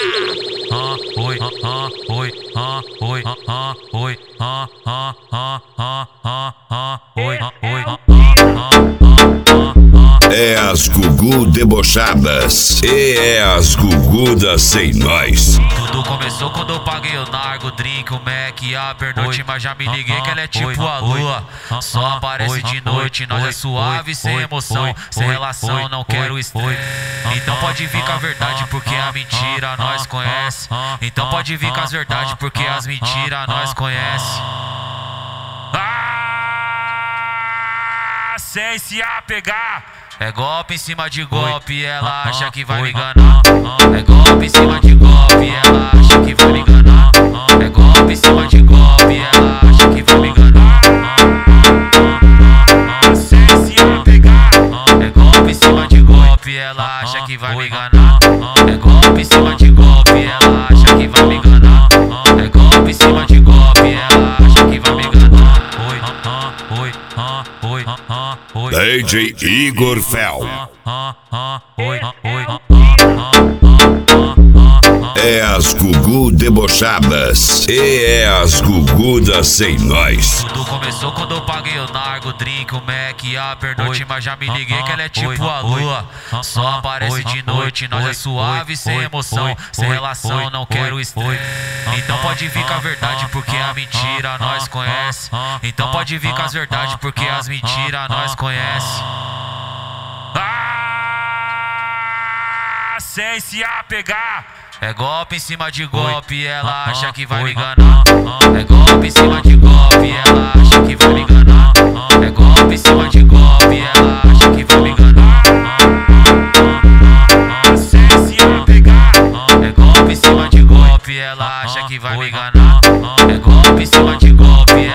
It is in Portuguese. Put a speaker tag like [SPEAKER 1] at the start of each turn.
[SPEAKER 1] É as Gugu debochadas e é as Gugudas sem nós.
[SPEAKER 2] Tudo começou quando eu paguei o nargo, drink, o Mac e a pernoite. Mas já me liguei que ela é tipo a lua, só aparece de noite. Nós é suave, sem emoção, sem relação, não quero estresse. Então pode vir com a verdade, porque a mentira nós conhece. Então pode vir com as verdades, porque as mentiras nós conhece. Sem se apegar. É golpe em cima de golpe, ela acha que vai me enganar. É golpe em cima de golpe, ela acha que vai me enganar. É golpe em cima de golpe, ela acha que vai me enganar. Sem se apegar. É golpe em cima de golpe, ela acha que vai me enganar. É golpe em cima de golpe, ela acha que vai me enganar. É golpe em cima de golpe, ela acha que vai me enganar.
[SPEAKER 1] DJ Igor Fel. É as Gugu debochadas e é as Gugudas sem nós.
[SPEAKER 2] Tudo começou quando eu paguei o nargo, drink, o Mac e a pernoite. Mas já me liguei que ela é tipo a lua, só aparece de noite. Nós é suave, sem emoção, sem relação, não quero estresse. Então pode vir com a verdade, porque a mentira nós conhece. Então pode vir com as verdades, porque as mentiras nós conhece. Sem se apegar. É golpe em cima de golpe, ela acha que vai me enganar. É golpe em cima de golpe, ela acha que vai me enganar. É golpe em cima de golpe, ela acha que vai me enganar. Sem se apegar. É golpe em cima de golpe, ela acha que vai me enganar. É golpe em cima de golpe,